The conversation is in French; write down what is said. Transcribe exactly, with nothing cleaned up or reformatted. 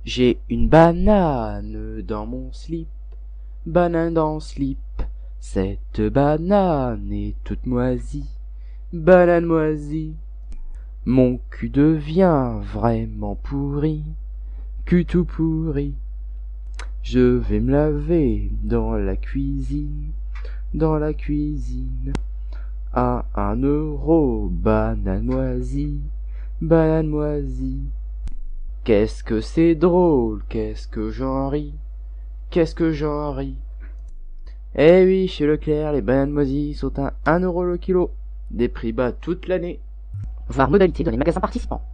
J'ai une banane dans mon slip, banane dans slip. Cette banane est toute moisie, banane moisie. Mon cul devient vraiment pourri, cul tout pourri. Je vais me laver dans la cuisine, dans la cuisine. À un euro, banane moisie, banane moisie. Qu'est-ce que c'est drôle, qu'est-ce que j'en ris, qu'est-ce que j'en ris. Eh oui, chez Leclerc, les bananes moisies sont à un euro le kilo. Des prix bas toute l'année. Voir modalité dans les magasins participants.